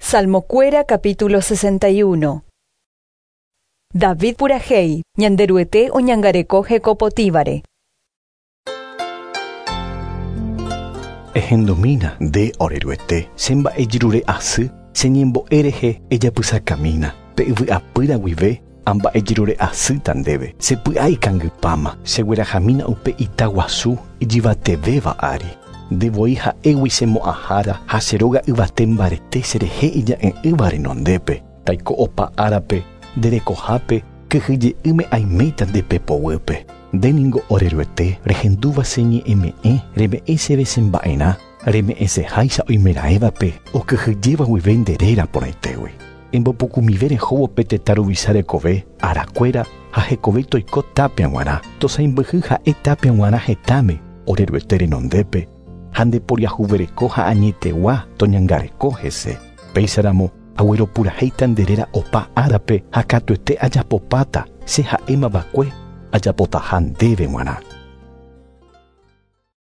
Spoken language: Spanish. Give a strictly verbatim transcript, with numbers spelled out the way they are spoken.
Salmocuera capítulo sesenta y uno. David purahei, ñanderuete o ñangarekoje kopotívare. Ehendomina de oreruete, semba ejirure asy, señembo ereje ejapysakamína, pe'yvy'apýra guive, amba ejirure asy tandéve, sepy'ái kangypáma, cheguerahamína upe itaguasu ijivatevéva ári. Devoi ha'égui semo'ãhára ha cheróga yvate mbarete cherehe ija'e'ỹva renondépe, taiko opa árape, nderekohápe, kyhyje'ýme aiméita nde pepoguýpe. Ndéningo oreruete rehendúva cheñe'ẽme'ẽ reme'ẽ chéve chemba'erã, reme'ẽ cheháicha oimeraẽvape okyhyjéva guive nderéra porãitégui. Embopukumive rehóvo pe tetã ruvicha rekove, arakuéra ha hekove toiko tápia g̃uarã, tosãimbyhy ha'e tápia g̃uarã hetáme oreruete renondépe. Ha ndeporiahuvereko ha añetegua toñangareko hese. Péicharamo agueropurahéita nderéra opa árape ha katuete ajapopáta che ha'émavakue ajapotaha ndéve g̃uarã.